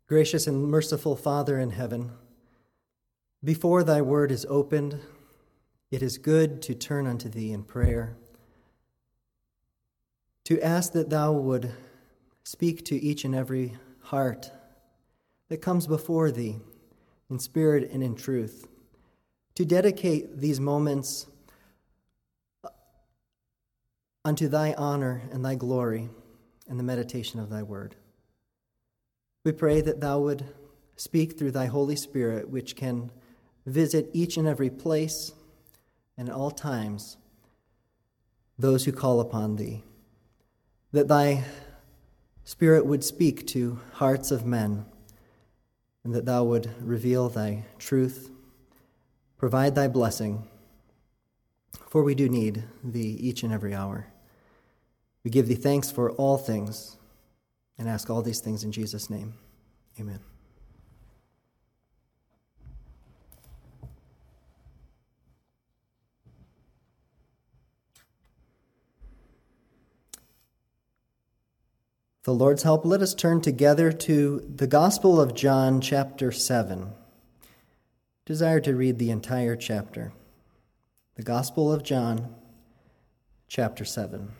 Gracious and merciful Father in heaven, before thy word is opened, it is good to turn unto thee in prayer, to ask that thou would speak to each and every heart that comes before thee in spirit and in truth, to dedicate these moments unto thy honor and thy glory and the meditation of thy word. We pray that thou would speak through thy Holy Spirit, which can visit each and every place and at all times those who call upon thee, that thy Spirit would speak to hearts of men, and that thou would reveal thy truth, provide thy blessing, for we do need thee each and every hour. We give thee thanks for all things, and ask all these things in Jesus' name. Amen. With the Lord's help, let us turn together to the Gospel of John, chapter 7. Desire to read the entire chapter. The Gospel of John, chapter 7.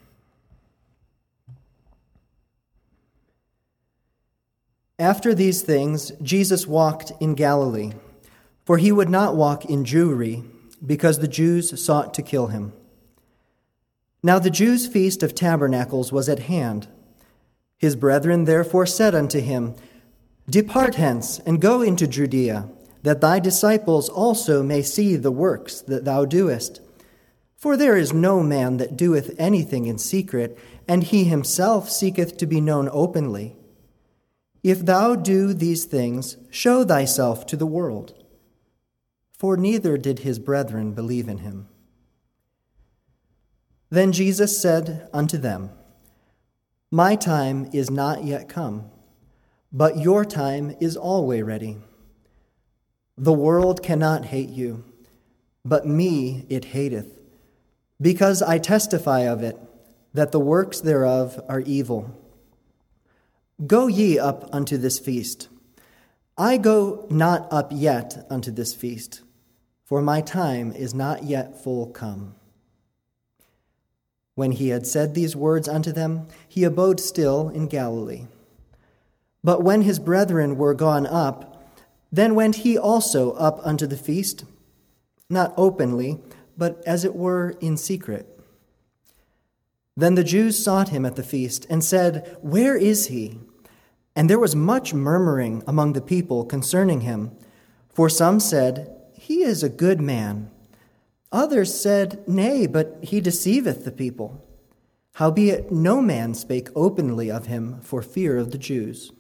After these things, Jesus walked in Galilee, for he would not walk in Jewry, because the Jews sought to kill him. Now the Jews' feast of tabernacles was at hand. His brethren therefore said unto him, Depart hence, and go into Judea, that thy disciples also may see the works that thou doest. For there is no man that doeth anything in secret, and he himself seeketh to be known openly. If thou do these things, show thyself to the world. For neither did his brethren believe in him. Then Jesus said unto them, My time is not yet come, but your time is always ready. The world cannot hate you, but me it hateth, because I testify of it, that the works thereof are evil. Go ye up unto this feast. I go not up yet unto this feast, for my time is not yet full come. When he had said these words unto them, he abode still in Galilee. But when his brethren were gone up, then went he also up unto the feast, not openly, but as it were in secret. Then the Jews sought him at the feast, and said, Where is he? And there was much murmuring among the people concerning him. For some said, He is a good man. Others said, Nay, but he deceiveth the people. Howbeit no man spake openly of him for fear of the Jews.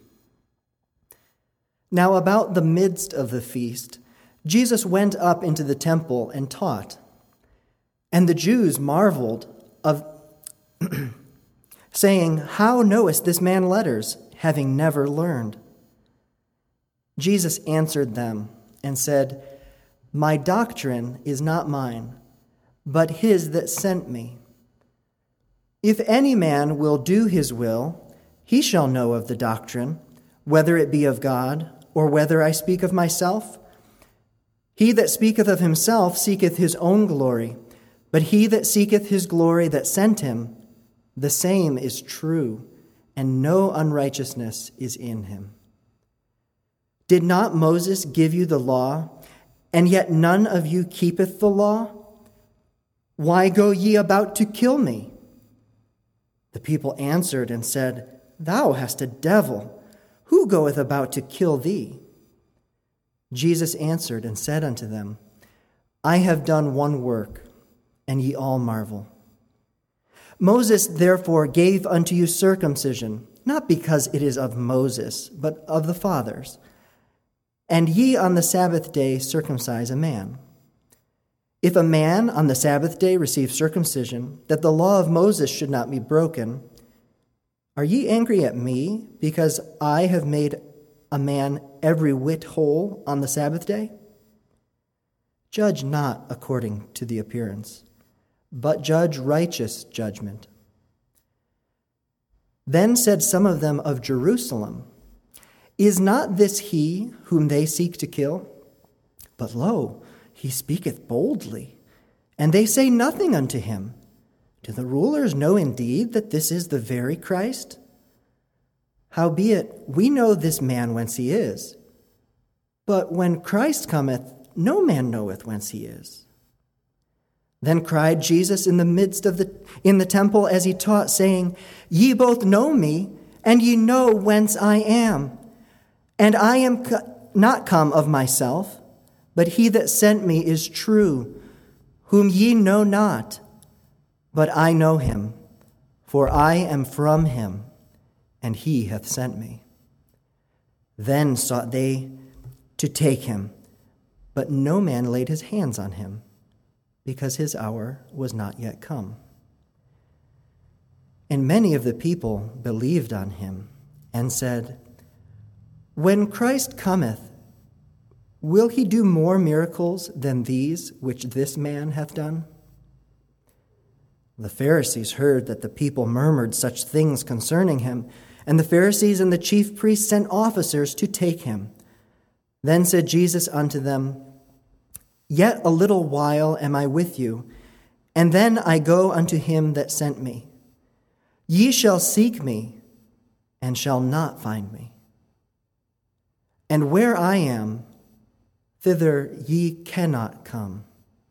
Now about the midst of the feast, Jesus went up into the temple and taught. And the Jews marveled of saying, How knowest this man letters, having never learned? Jesus answered them and said, My doctrine is not mine, but his that sent me. If any man will do his will, he shall know of the doctrine, whether it be of God, or whether I speak of myself. He that speaketh of himself seeketh his own glory, but he that seeketh his glory that sent him, the same is true, and no unrighteousness is in him. Did not Moses give you the law, and yet none of you keepeth the law? Why go ye about to kill me? The people answered and said, Thou hast a devil. Who goeth about to kill thee? Jesus answered and said unto them, I have done one work, and ye all marvel. Moses therefore gave unto you circumcision, not because it is of Moses, but of the fathers. And ye on the Sabbath day circumcise a man. If a man on the Sabbath day receive circumcision, that the law of Moses should not be broken, are ye angry at me, because I have made a man every whit whole on the Sabbath day? Judge not according to the appearance, but judge righteous judgment. Then said some of them of Jerusalem, Is not this he whom they seek to kill? But lo, he speaketh boldly, and they say nothing unto him. Do the rulers know indeed that this is the very Christ? Howbeit, we know this man whence he is. But when Christ cometh, no man knoweth whence he is. Then cried Jesus in the temple as he taught, saying, Ye both know me, and ye know whence I am. And I am not come of myself, but he that sent me is true, whom ye know not, but I know him, for I am from him, and he hath sent me. Then sought they to take him, but no man laid his hands on him, because his hour was not yet come. And many of the people believed on him, and said, When Christ cometh, will he do more miracles than these which this man hath done? The Pharisees heard that the people murmured such things concerning him, and the Pharisees and the chief priests sent officers to take him. Then said Jesus unto them, Yet a little while am I with you, and then I go unto him that sent me. Ye shall seek me, and shall not find me. And where I am, thither ye cannot come.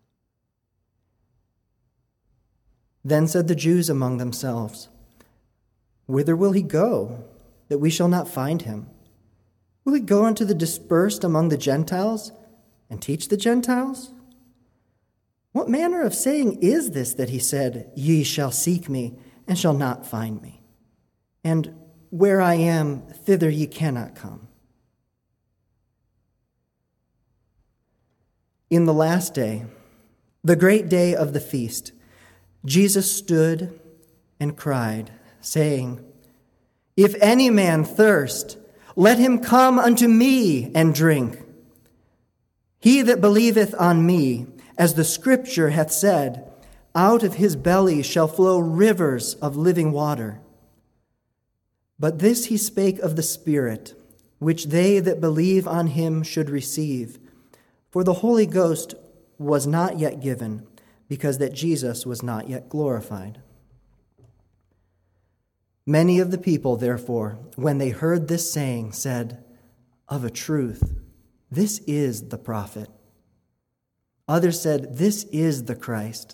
Then said the Jews among themselves, Whither will he go, that we shall not find him? Will he go unto the dispersed among the Gentiles, and teach the Gentiles? What manner of saying is this that he said, Ye shall seek me, and shall not find me? And where I am, thither ye cannot come. In the last day, the great day of the feast, Jesus stood and cried, saying, If any man thirst, let him come unto me and drink. He that believeth on me, as the Scripture hath said, out of his belly shall flow rivers of living water. But this he spake of the Spirit, which they that believe on him should receive. For the Holy Ghost was not yet given, because that Jesus was not yet glorified. Many of the people, therefore, when they heard this saying, said, Of a truth, this is the prophet. Others said, This is the Christ.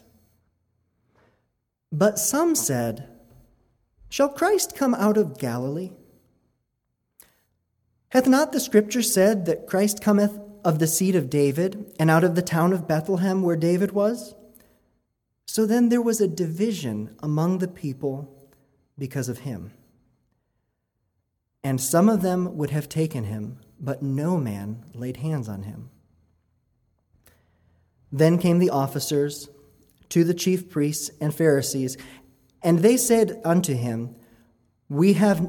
But some said, Shall Christ come out of Galilee? Hath not the Scripture said that Christ cometh of the seed of David, and out of the town of Bethlehem where David was? So then there was a division among the people because of him. And some of them would have taken him, but no man laid hands on him. Then came the officers to the chief priests and Pharisees, and they said unto him, Why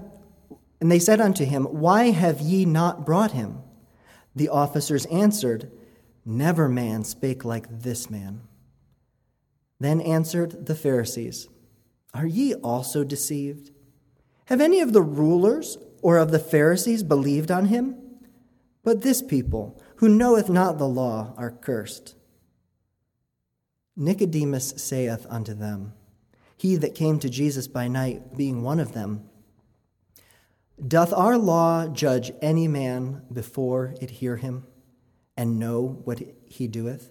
have ye not brought him? The officers answered, Never man spake like this man. Then answered the Pharisees, Are ye also deceived? Have any of the rulers or of the Pharisees believed on him? But this people, who knoweth not the law, are cursed. Nicodemus saith unto them, he that came to Jesus by night, being one of them, Doth our law judge any man before it hear him, and know what he doeth?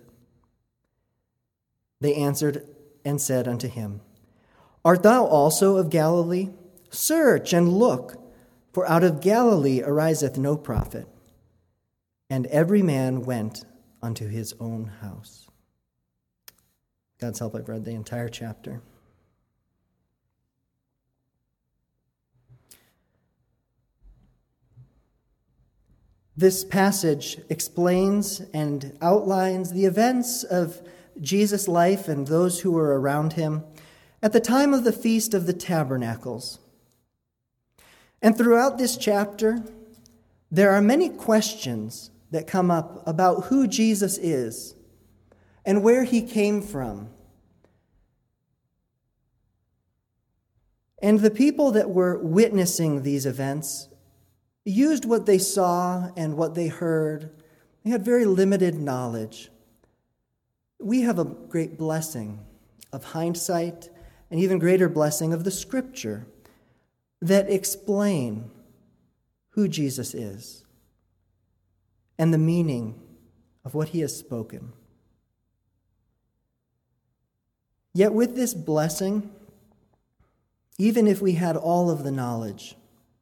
They answered and said unto him, Art thou also of Galilee? Search and look, for out of Galilee ariseth no prophet. And every man went unto his own house. God's help, I've read the entire chapter. This passage explains and outlines the events of Jesus' life and those who were around him at the time of the Feast of the Tabernacles. And throughout this chapter, there are many questions that come up about who Jesus is and where he came from. And the people that were witnessing these events used what they saw and what they heard. They had very limited knowledge. We have a great blessing of hindsight, and even greater blessing of the Scripture that explain who Jesus is and the meaning of what he has spoken. Yet with this blessing, even if we had all of the knowledge,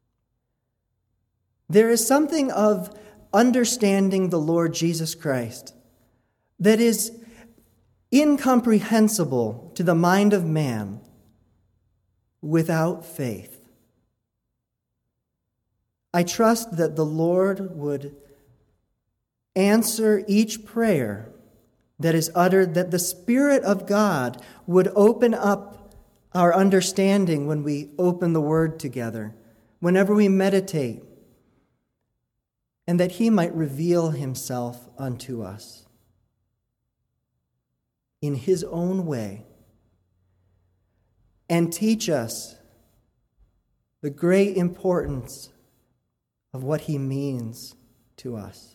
there is something of understanding the Lord Jesus Christ that is incomprehensible to the mind of man without faith. I trust that the Lord would answer each prayer that is uttered, that the Spirit of God would open up our understanding when we open the Word together, whenever we meditate, and that he might reveal himself unto us in his own way and teach us the great importance of what he means to us.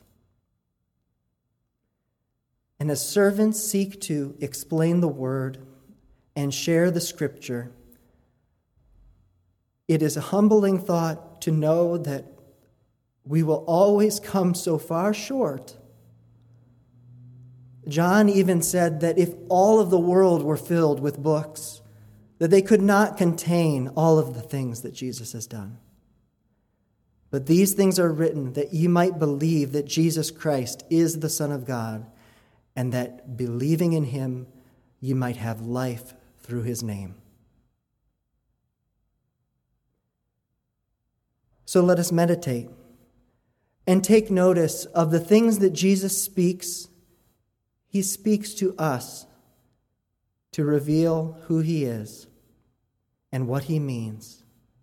And as servants seek to explain the word and share the Scripture, it is a humbling thought to know that we will always come so far short. John even said that if all of the world were filled with books, that they could not contain all of the things that Jesus has done. But these things are written that ye might believe that Jesus Christ is the Son of God, and that believing in him, ye might have life through his name. So let us meditate and take notice of the things that Jesus speaks. He speaks to us to reveal who he is and what he means.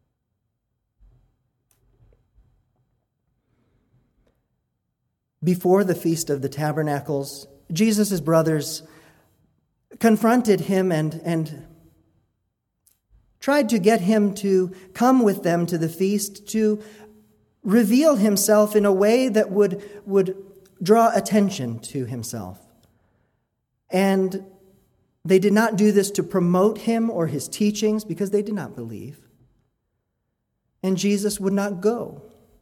Before the Feast of the Tabernacles, Jesus' brothers confronted him and tried to get him to come with them to the feast to reveal himself in a way that would draw attention to himself. And they did not do this to promote him or his teachings because they did not believe. And Jesus would not go.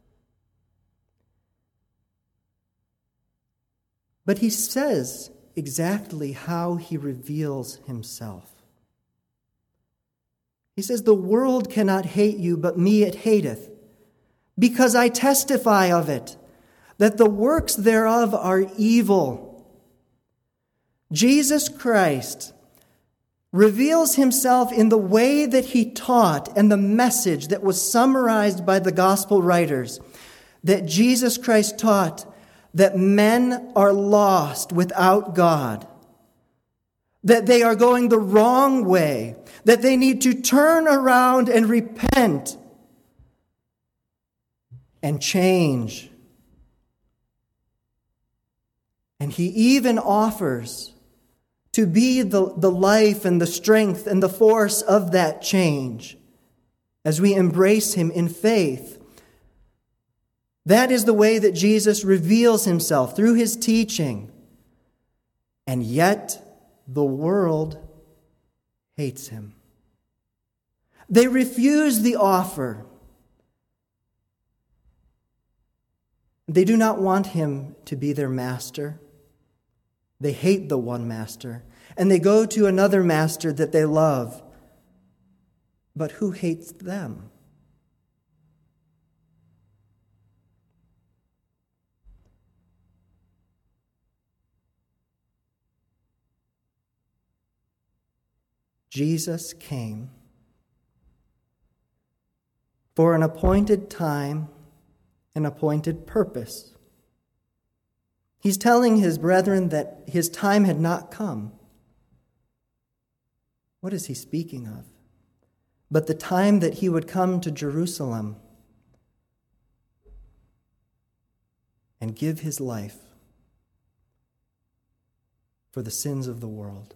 But he says exactly how he reveals himself. He says, "The world cannot hate you, but me it hateth, because I testify of it, that the works thereof are evil." Jesus Christ reveals himself in the way that he taught and the message that was summarized by the gospel writers, that Jesus Christ taught that men are lost without God, that they are going the wrong way, that they need to turn around and repent and change. And he even offers to be the life and the strength and the force of that change as we embrace him in faith. That is the way that Jesus reveals himself through his teaching. And yet, the world hates him. They refuse the offer. They do not want him to be their master. They hate the one master, and they go to another master that they love. But who hates them? Jesus came for an appointed time, an appointed purpose. He's telling his brethren that his time had not come. What is he speaking of? But the time that he would come to Jerusalem and give his life for the sins of the world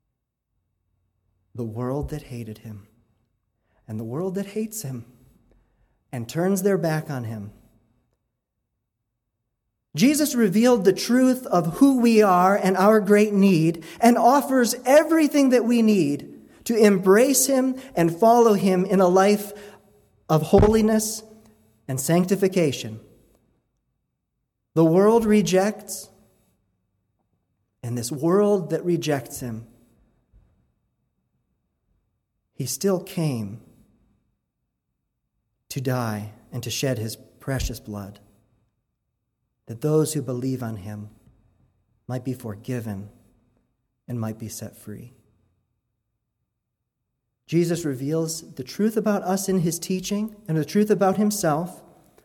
that hated him, and the world that hates him and turns their back on him Jesus revealed the truth of who we are and our great need and offers everything that we need to embrace him and follow him in a life of holiness and sanctification. The world rejects, and this world that rejects him, he still came to die and to shed his precious blood, that those who believe on him might be forgiven and might be set free. Jesus reveals the truth about us in his teaching and the truth about himself,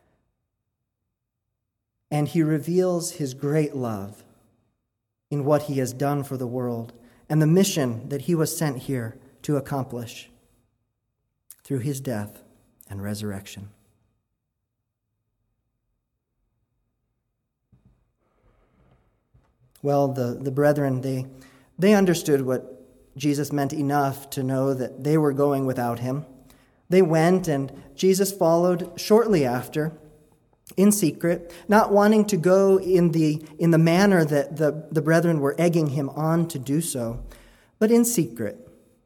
and he reveals his great love in what he has done for the world and the mission that he was sent here to accomplish through his death and resurrection. Well, the brethren, they understood what Jesus meant enough to know that they were going without him. They went, and Jesus followed shortly after, in secret, not wanting to go in the manner that the brethren were egging him on to do so, but in secret.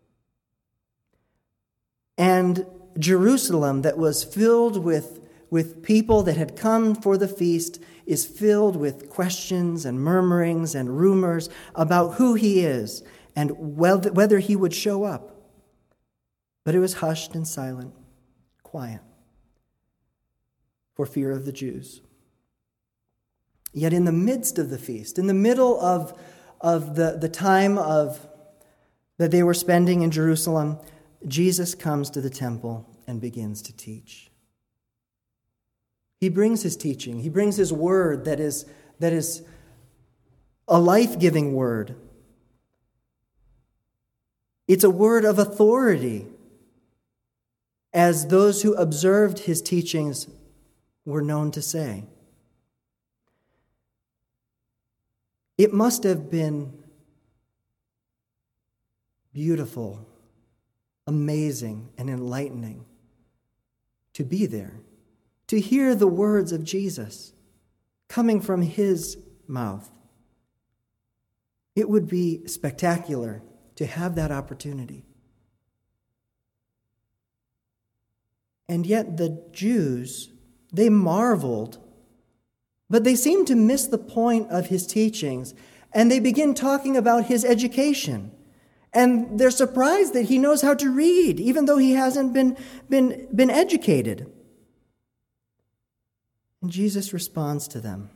And Jerusalem, that was filled with people that had come for the feast, is filled with questions and murmurings and rumors about who he is and whether he would show up. But it was hushed and silent, quiet, for fear of the Jews. Yet in the midst of the feast, in the middle of the time that they were spending in Jerusalem, Jesus comes to the temple and begins to teach. He brings his teaching. He brings his word that is a life-giving word. It's a word of authority, as those who observed his teachings were known to say. It must have been beautiful, amazing, and enlightening to be there, to hear the words of Jesus coming from his mouth. It would be spectacular to have that opportunity. And yet the Jews, they marveled, but they seemed to miss the point of his teachings, and they begin talking about his education. And they're surprised that he knows how to read, even though he hasn't been educated. And Jesus responds to them,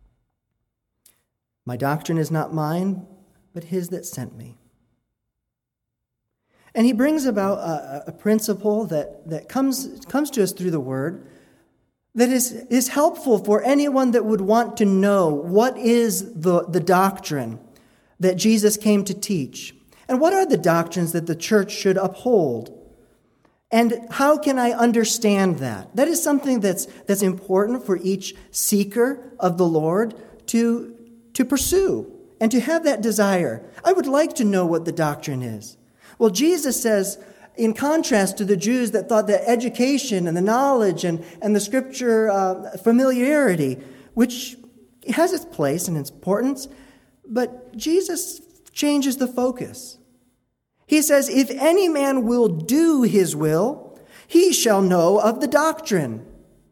"My doctrine is not mine, but his that sent me." And he brings about a principle that comes to us through the word that is helpful for anyone that would want to know what is the doctrine that Jesus came to teach. And what are the doctrines that the church should uphold? And how can I understand that? That is something that's important for each seeker of the Lord to pursue and to have that desire. I would like to know what the doctrine is. Well, Jesus says, in contrast to the Jews that thought that education and the knowledge and the scripture familiarity, which has its place and its importance, but Jesus changes the focus. He says, if any man will do his will, he shall know of the doctrine.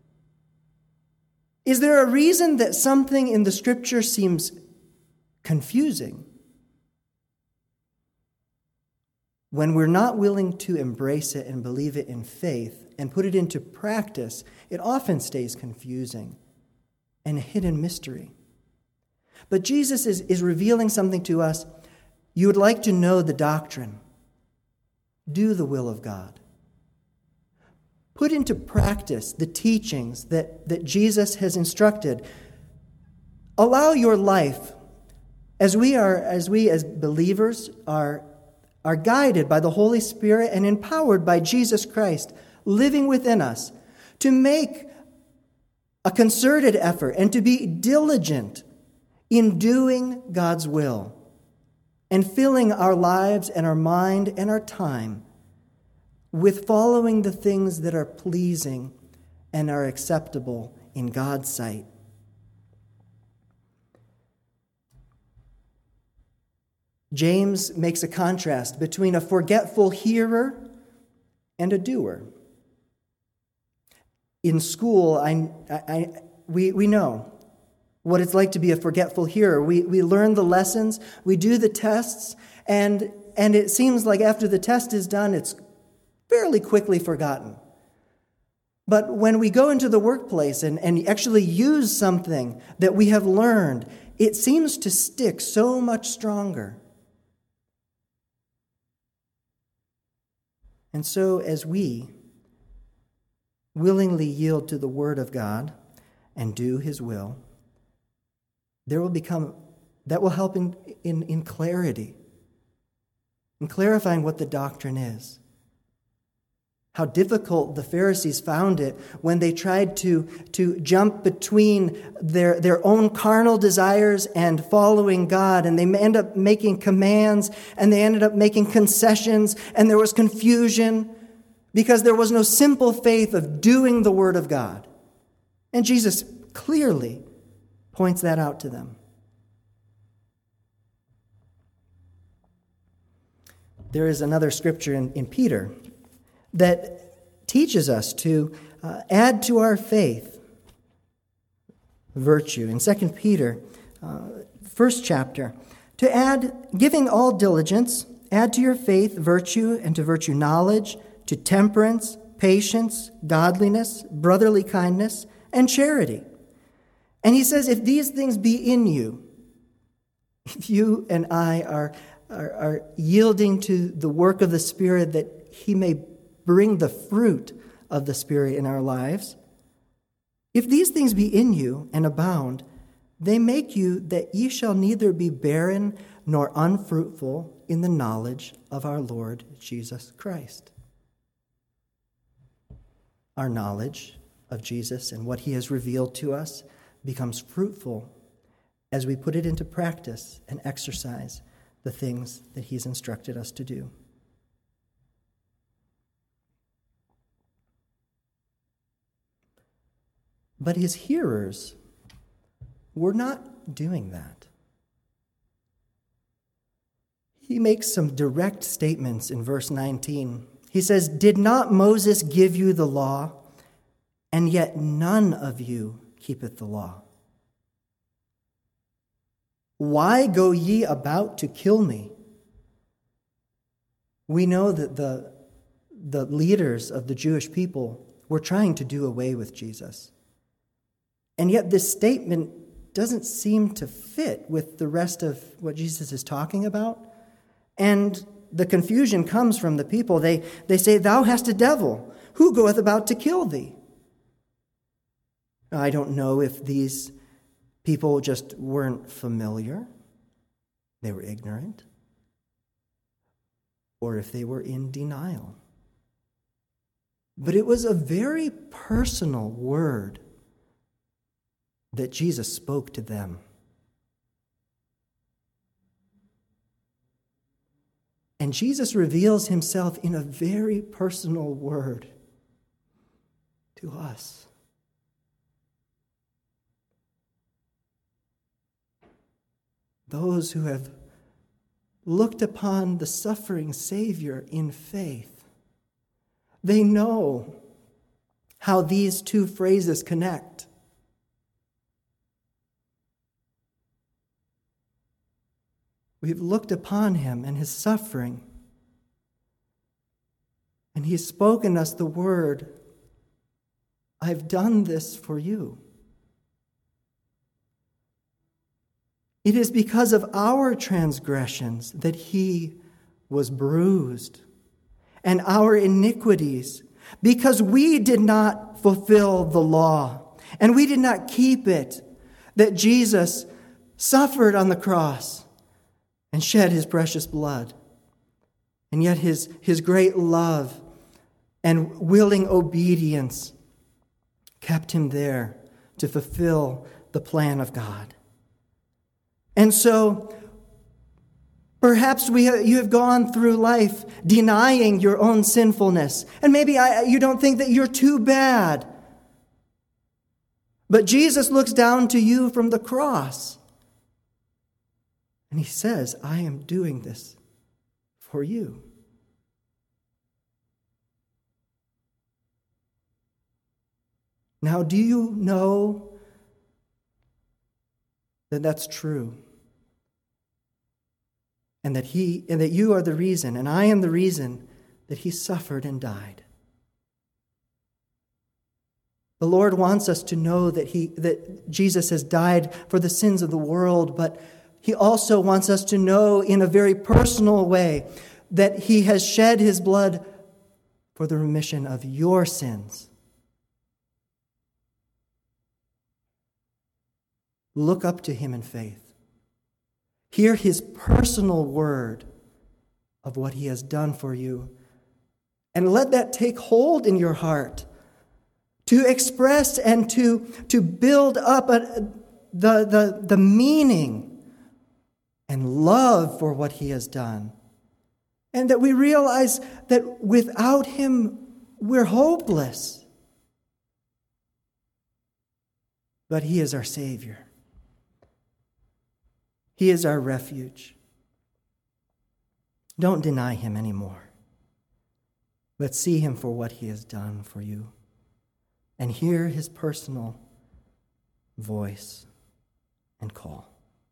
Is there a reason that something in the scripture seems confusing? When we're not willing to embrace it and believe it in faith and put it into practice, it often stays confusing and a hidden mystery. But Jesus is revealing something to us. You would like to know the doctrine. Do the will of God. Put into practice the teachings that Jesus has instructed. Allow your life, as we as believers are guided by the Holy Spirit and empowered by Jesus Christ living within us, to make a concerted effort and to be diligent in doing God's will and filling our lives and our mind and our time with following the things that are pleasing and are acceptable in God's sight. James makes a contrast between a forgetful hearer and a doer. In school, we know what it's like to be a forgetful hearer. We learn the lessons, we do the tests, and it seems like after the test is done, it's fairly quickly forgotten. But when we go into the workplace and actually use something that we have learned, it seems to stick so much stronger. And so as we willingly yield to the Word of God and do His will, that will help in clarity, in clarifying what the doctrine is. How difficult the Pharisees found it when they tried to jump between their own carnal desires and following God. And they end up making commands, and they ended up making concessions, and there was confusion because there was no simple faith of doing the Word of God. And Jesus clearly points that out to them. There is another scripture in Peter that teaches us to add to our faith virtue. In 2 Peter, first chapter, to add, giving all diligence, add to your faith virtue, and to virtue knowledge, to temperance, patience, godliness, brotherly kindness, and charity. And he says, if these things be in you, if you and I are yielding to the work of the Spirit that He may bring the fruit of the Spirit in our lives, if these things be in you and abound, they make you that ye shall neither be barren nor unfruitful in the knowledge of our Lord Jesus Christ. Our knowledge of Jesus and what He has revealed to us becomes fruitful as we put it into practice and exercise the things that He's instructed us to do. But His hearers were not doing that. He makes some direct statements in verse 19. He says, did not Moses give you the law, and yet none of you keepeth the law? Why go ye about to kill me? We know that the leaders of the Jewish people were trying to do away with Jesus. And yet this statement doesn't seem to fit with the rest of what Jesus is talking about. And the confusion comes from the people. They say, thou hast a devil. Who goeth about to kill thee? I don't know if these people just weren't familiar, they were ignorant, or if they were in denial. But it was a very personal word that Jesus spoke to them. And Jesus reveals Himself in a very personal word to us. Those who have looked upon the suffering Savior in faith, they know how these two phrases connect. We've looked upon Him and His suffering, and He's spoken us the word, I've done this for you. It is because of our transgressions that He was bruised, and our iniquities, because we did not fulfill the law, and we did not keep it, that Jesus suffered on the cross and shed His precious blood. And yet His great love and willing obedience kept Him there to fulfill the plan of God. And so, perhaps you have gone through life denying your own sinfulness. And maybe you don't think that you're too bad. But Jesus looks down to you from the cross. And he says, I am doing this for you. Now, do you know that that's true? And that you are the reason, and I am the reason that he suffered and died. The Lord wants us to know that Jesus has died for the sins of the world, but he also wants us to know in a very personal way that he has shed his blood for the remission of your sins. Look up to him in faith. Hear his personal word of what he has done for you. And let that take hold in your heart to express and to build up the meaning and love for what he has done. And that we realize that without him, we're hopeless. But he is our Savior. He is our refuge. Don't deny him anymore, but see him for what he has done for you and hear his personal voice and call.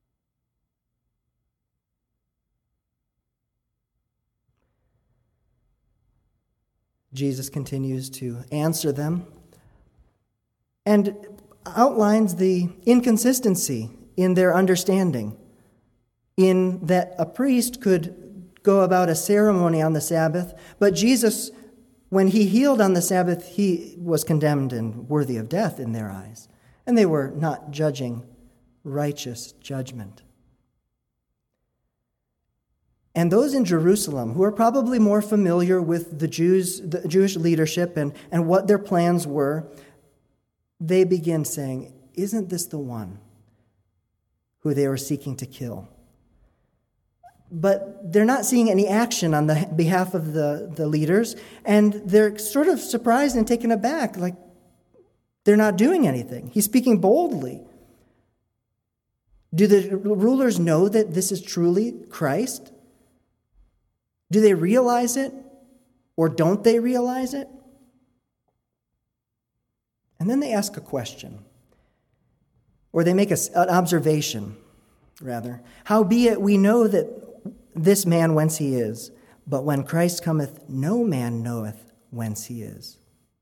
Jesus continues to answer them and outlines the inconsistency in their understanding, in that a priest could go about a ceremony on the Sabbath, but Jesus, when he healed on the Sabbath, he was condemned and worthy of death in their eyes. And they were not judging righteous judgment. And those in Jerusalem, who are probably more familiar with the Jewish leadership and what their plans were, they begin saying, isn't this the one who they were seeking to kill? But they're not seeing any action on the behalf of the leaders, and they're sort of surprised and taken aback, like they're not doing anything. He's speaking boldly. Do the rulers know that this is truly Christ? Do they realize it, or don't they realize it? And then they ask a question, or they make an observation, rather. Howbeit we know that this man whence he is, but when Christ cometh, no man knoweth whence he is.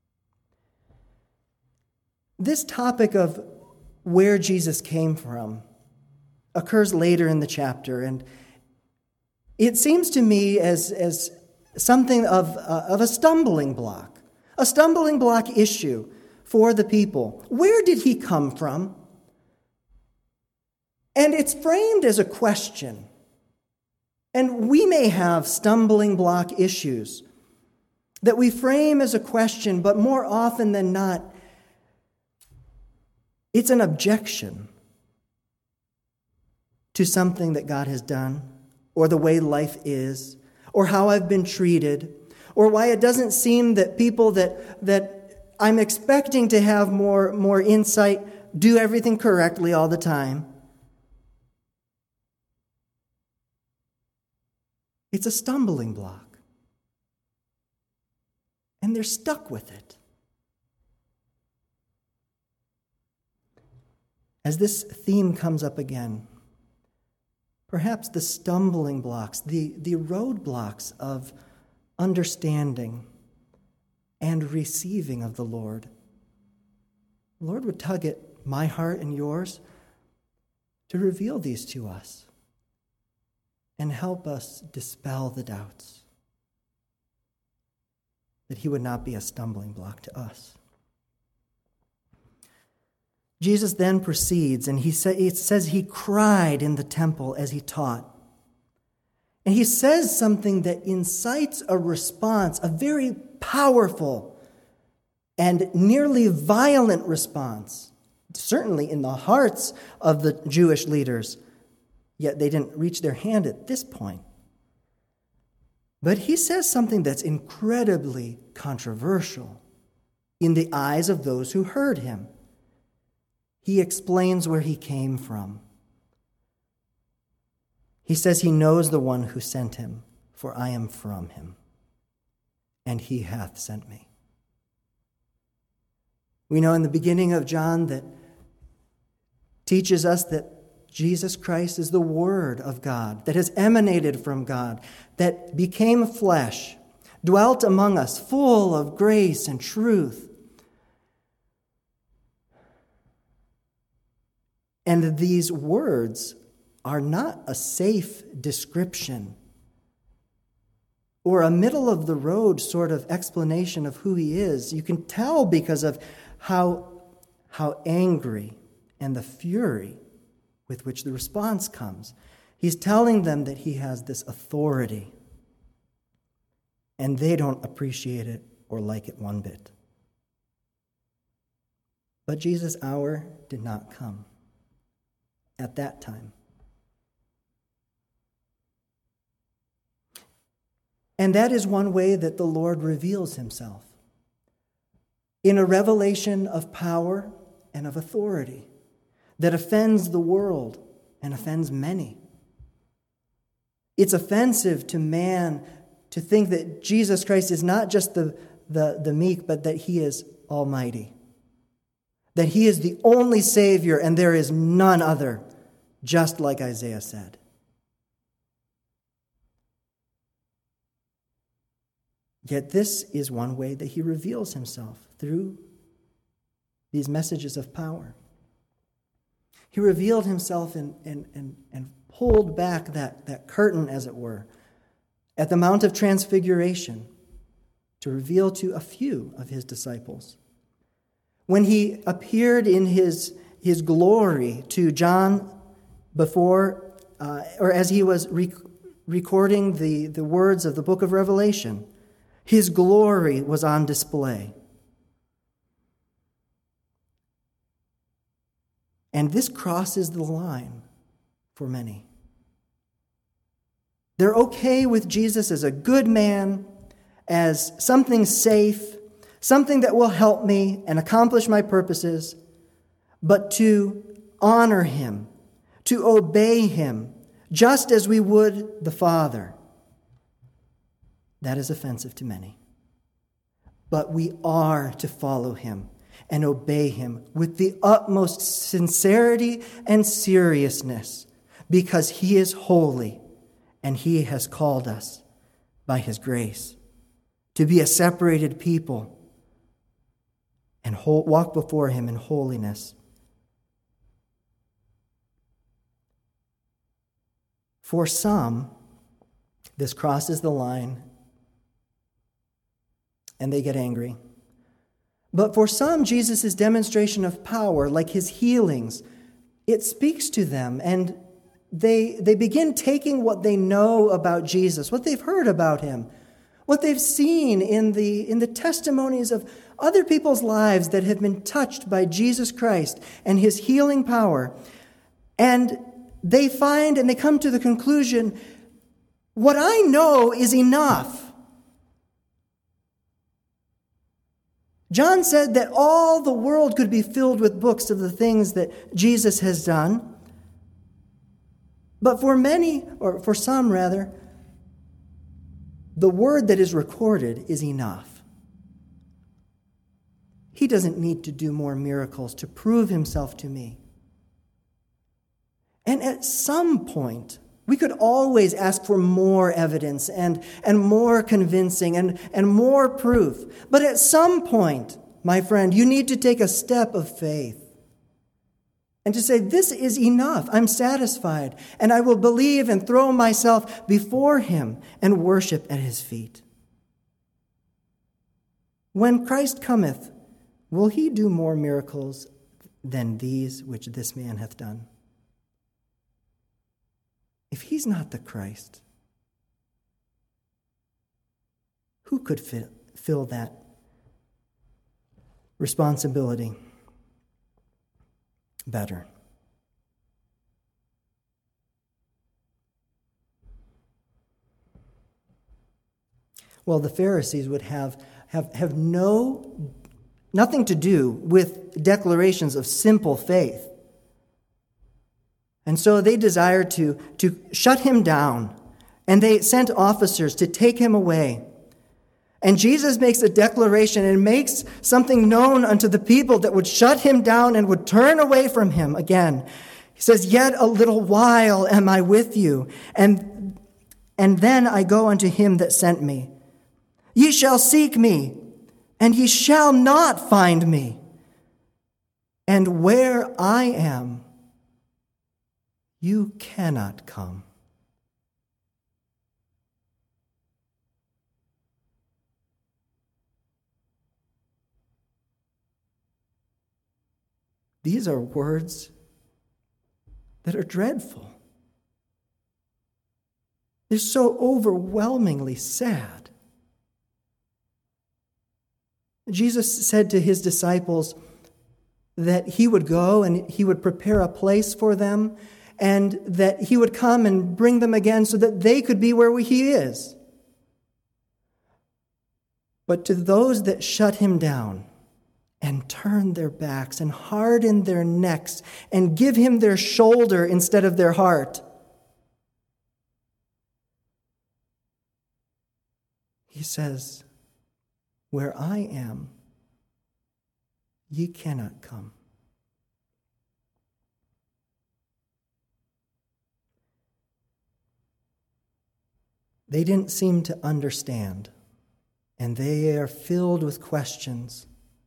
This topic of where Jesus came from occurs later in the chapter, and it seems to me as something of a stumbling block issue for the people. Where did he come from? And it's framed as a question. And we may have stumbling block issues that we frame as a question, but more often than not, it's an objection to something that God has done, or the way life is, or how I've been treated, or why it doesn't seem that people that I'm expecting to have more insight do everything correctly all the time. It's a stumbling block. And they're stuck with it. As this theme comes up again, perhaps the stumbling blocks, the roadblocks of understanding and receiving of the Lord would tug at my heart and yours to reveal these to us and help us dispel the doubts, that he would not be a stumbling block to us. Jesus then proceeds, and it says he cried in the temple as he taught. And he says something that incites a response, a very powerful and nearly violent response, certainly in the hearts of the Jewish leaders, yet they didn't reach their hand at this point. But he says something that's incredibly controversial in the eyes of those who heard him. He explains where he came from. He says he knows the one who sent him, for I am from him, and he hath sent me. We know in the beginning of John that teaches us that Jesus Christ is the Word of God that has emanated from God, that became flesh, dwelt among us, full of grace and truth. And these words are not a safe description or a middle-of-the-road sort of explanation of who he is. You can tell because of how angry and the fury with which the response comes. He's telling them that he has this authority, and they don't appreciate it or like it one bit. But Jesus' hour did not come at that time. And that is one way that the Lord reveals himself, in a revelation of power and of authority that offends the world and offends many. It's offensive to man to think that Jesus Christ is not just the meek, but that he is almighty, that he is the only Savior and there is none other, just like Isaiah said. Yet this is one way that he reveals himself, through these messages of power. He revealed himself and pulled back that curtain, as it were, at the Mount of Transfiguration to reveal to a few of his disciples. When he appeared in his glory to John before, or as he was recording the words of the book of Revelation, his glory was on display. And this crosses the line for many. They're okay with Jesus as a good man, as something safe, something that will help me and accomplish my purposes, but to honor him, to obey him, just as we would the Father. That is offensive to many. But we are to follow him and obey him with the utmost sincerity and seriousness, because he is holy and he has called us by his grace to be a separated people and walk before him in holiness. For some, this crosses the line and they get angry. But for some, Jesus' demonstration of power, like his healings, it speaks to them, and they begin taking what they know about Jesus, what they've heard about him, what they've seen in the testimonies of other people's lives that have been touched by Jesus Christ and his healing power. And they find and they come to the conclusion, what I know is enough. John said that all the world could be filled with books of the things that Jesus has done. But for many, or for some rather, the word that is recorded is enough. He doesn't need to do more miracles to prove himself to me. And at some point, we could always ask for more evidence and more convincing and more proof. But at some point, my friend, you need to take a step of faith and to say, this is enough. I'm satisfied, and I will believe and throw myself before him and worship at his feet. When Christ cometh, will he do more miracles than these which this man hath done? If he's not the Christ, who could fill that responsibility better? Well, the Pharisees would have nothing to do with declarations of simple faith. And so they desired to shut him down, and they sent officers to take him away. And Jesus makes a declaration and makes something known unto the people that would shut him down and would turn away from him again. He says, "Yet a little while am I with you, and then I go unto him that sent me. Ye shall seek me, and ye shall not find me. And where I am, you cannot come." These are words that are dreadful. They're so overwhelmingly sad. Jesus said to his disciples that he would go and he would prepare a place for them, and that he would come and bring them again so that they could be where he is. But to those that shut him down and turn their backs and harden their necks and give him their shoulder instead of their heart, he says, "Where I am, ye cannot come." They didn't seem to understand, and they are filled with questions.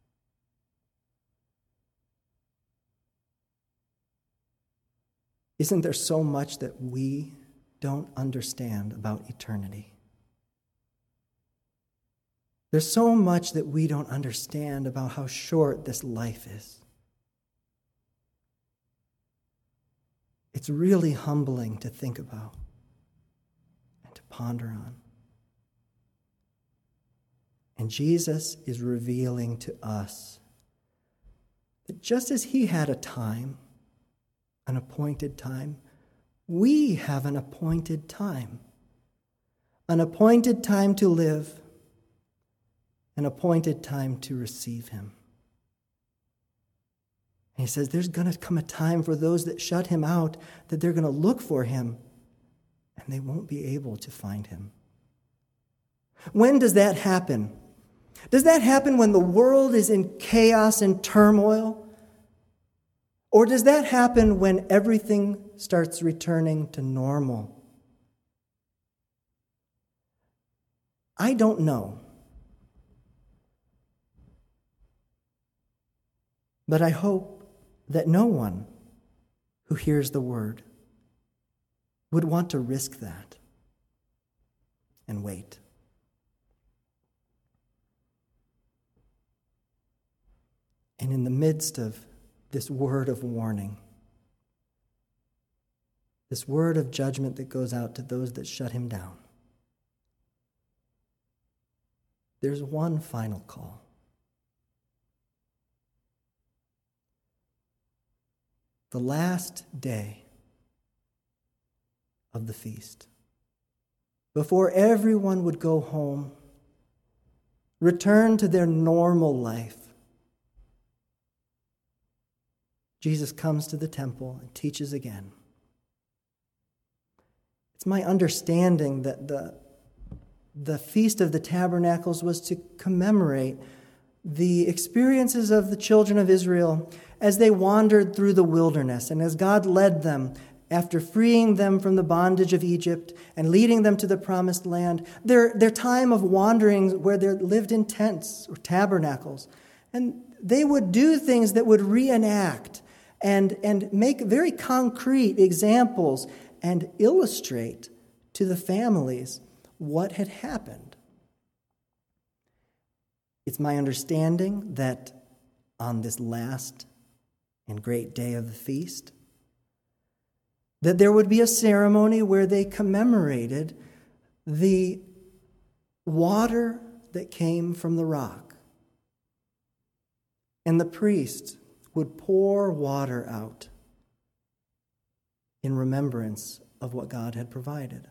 Isn't there so much that we don't understand about eternity? There's so much that we don't understand about how short this life is. It's really humbling to think about and to ponder on. And Jesus is revealing to us that just as he had a time, an appointed time, we have an appointed time. An appointed time to live, an appointed time to receive him. And he says there's going to come a time for those that shut him out, that they're going to look for him, and they won't be able to find him. When does that happen? Does that happen when the world is in chaos and turmoil? Or does that happen when everything starts returning to normal? I don't know. But I hope that no one who hears the word would want to risk that and wait. And in the midst of this word of warning, this word of judgment that goes out to those that shut him down, there's one final call. The last day of the feast, before everyone would go home, return to their normal life, Jesus comes to the temple and teaches again. It's my understanding that the Feast of the Tabernacles was to commemorate the experiences of the children of Israel as they wandered through the wilderness and as God led them after freeing them from the bondage of Egypt and leading them to the promised land. Their time of wandering where they lived in tents or tabernacles. And they would do things that would reenact and make very concrete examples and illustrate to the families what had happened. It's my understanding that on this last and great day of the feast, that there would be a ceremony where they commemorated the water that came from the rock. And the priest would pour water out in remembrance of what God had provided.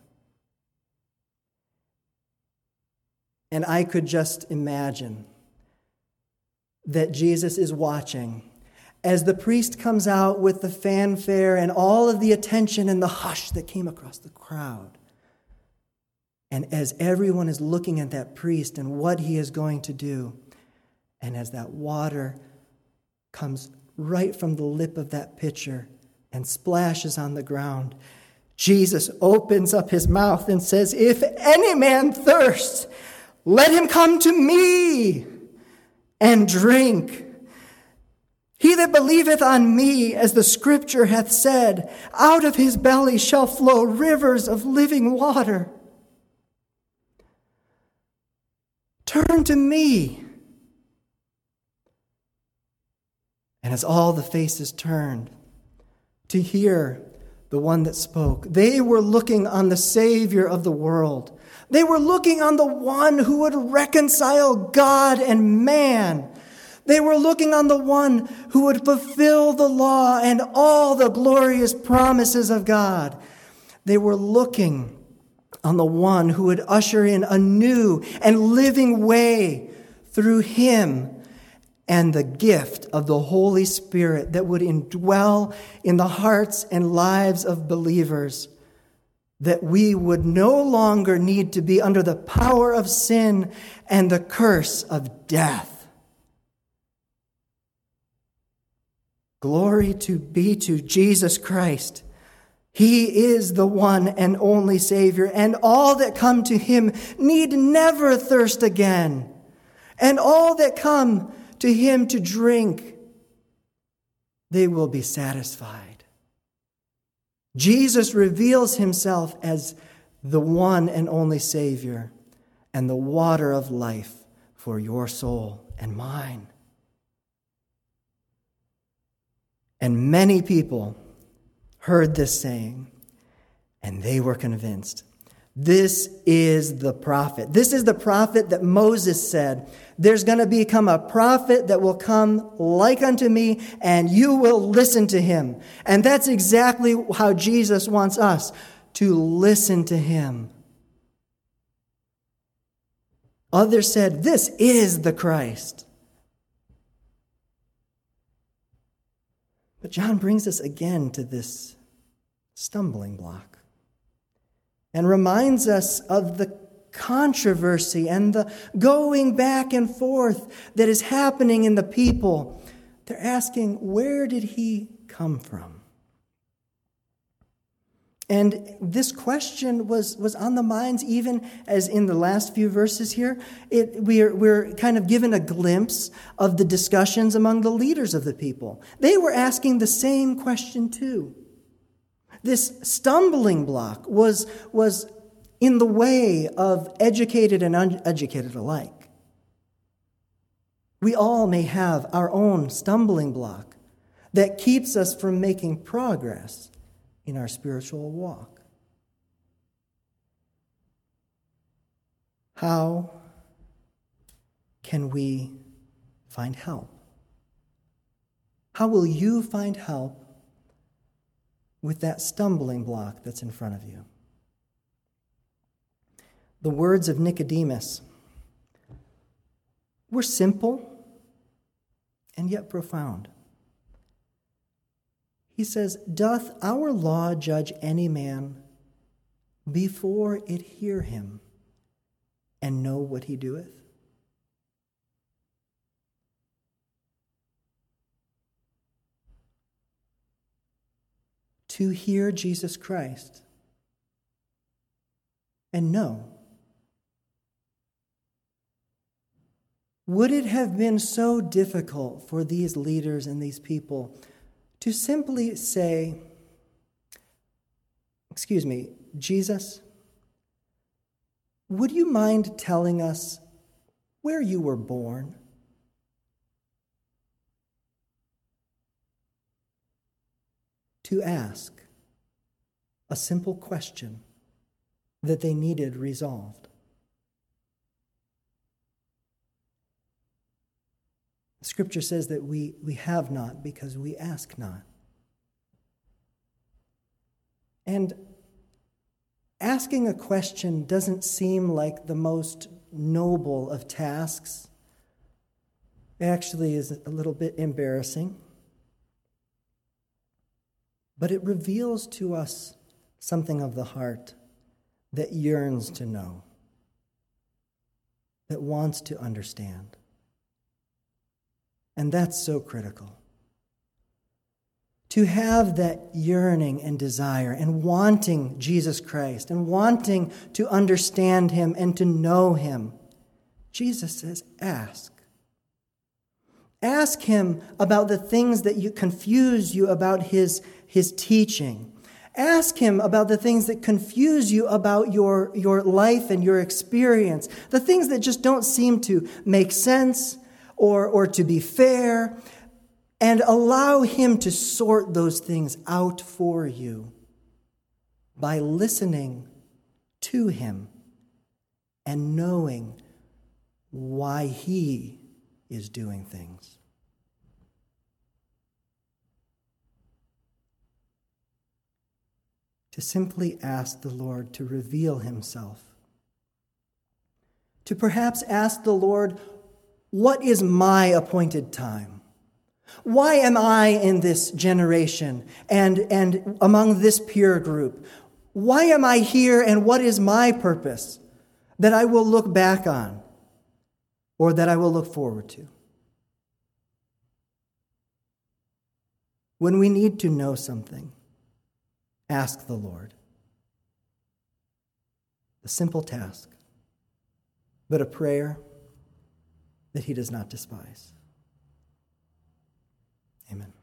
And I could just imagine that Jesus is watching as the priest comes out with the fanfare and all of the attention and the hush that came across the crowd. And as everyone is looking at that priest and what he is going to do, and as that water comes right from the lip of that pitcher and splashes on the ground, Jesus opens up his mouth and says, "If any man thirst, let him come to me and drink. He that believeth on me, as the scripture hath said, out of his belly shall flow rivers of living water." Turn to me. And as all the faces turned to hear the one that spoke, they were looking on the Savior of the world. They were looking on the one who would reconcile God and man. They were looking on the one who would fulfill the law and all the glorious promises of God. They were looking on the one who would usher in a new and living way through him and the gift of the Holy Spirit that would indwell in the hearts and lives of believers, that we would no longer need to be under the power of sin and the curse of death. Glory be to Jesus Christ. He is the one and only Savior, and all that come to him need never thirst again. And all that come to him to drink, they will be satisfied. Jesus reveals himself as the one and only Savior and the water of life for your soul and mine. And many people heard this saying, and they were convinced. This is the prophet. This is the prophet that Moses said, "There's going to become a prophet that will come like unto me, and you will listen to him." And that's exactly how Jesus wants us to listen to him. Others said, "This is the Christ." But John brings us again to this stumbling block and reminds us of the controversy and the going back and forth that is happening in the people. They're asking, where did he come from? And this question was on the minds, even as in the last few verses here. We're kind of given a glimpse of the discussions among the leaders of the people. They were asking the same question too. This stumbling block was in the way of educated and uneducated alike. We all may have our own stumbling block that keeps us from making progress in our spiritual walk. How can we find help? How will you find help with that stumbling block that's in front of you? The words of Nicodemus were simple and yet profound. He says, "Doth our law judge any man before it hear him and know what he doeth?" To hear Jesus Christ and know. Would it have been so difficult for these leaders and these people to simply say, "Excuse me, Jesus, would you mind telling us where you were born?" To ask a simple question that they needed resolved. Scripture says that we have not because we ask not. And asking a question doesn't seem like the most noble of tasks. It actually is a little bit embarrassing. but it reveals to us something of the heart that yearns to know, that wants to understand. And that's so critical. To have that yearning and desire and wanting Jesus Christ and wanting to understand him and to know him, Jesus says, ask. Ask him about the things that confuse you about his teaching. Ask him about the things that confuse you about your life and your experience, the things that just don't seem to make sense or to be fair, and allow him to sort those things out for you by listening to him and knowing why he is doing things. To simply ask the Lord to reveal himself. To perhaps ask the Lord, what is my appointed time? Why am I in this generation and among this peer group? Why am I here and what is my purpose that I will look back on or that I will look forward to? When we need to know something, ask the Lord. A simple task, but a prayer that he does not despise. Amen.